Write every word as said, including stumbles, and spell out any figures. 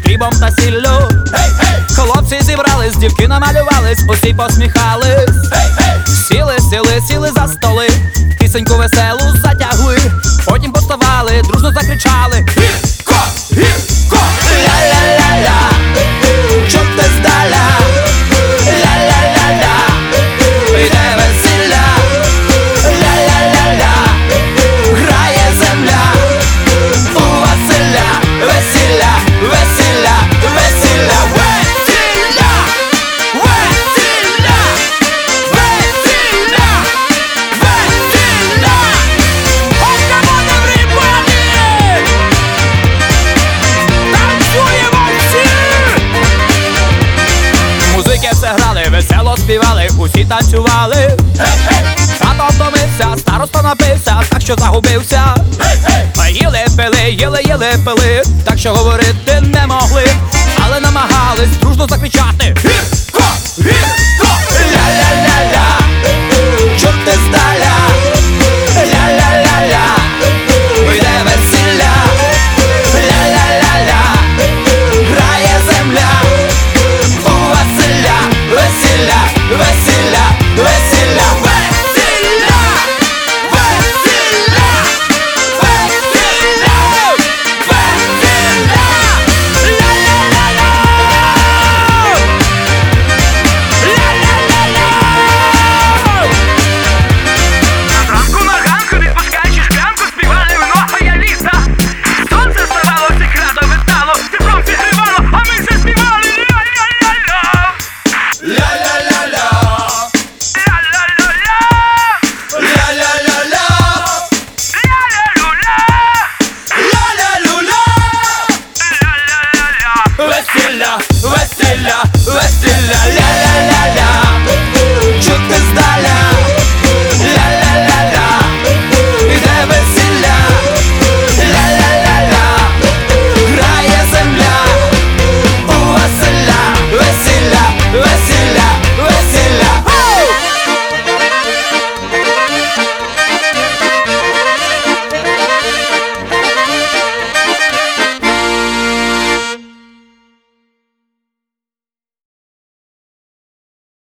хлібом та сіллю. Хлопці зібрались, дівки намалювались, усі посміхались. Сіли, сіли, сіли за столи, пісеньку веселу затягли. Потім повставали, дружно закричали: гірко, гірко! Ля-ля-ля-ля, чути здаля. Ля-ля-ля-ля, йде весілля. Ля-ля-ля-ля, грає земля. У Василя весілля, весілля, весілля, весілля, весілля, весілля, весілля. Oh, come on, everybody! Танцюємо всі! Музики все грали, весело співали, усі танцювали. Тато втомився, староста напився, так що загубився. Їли, пили, їли, їли, пили, так що говорити не могли. Але намагались дружно закричати: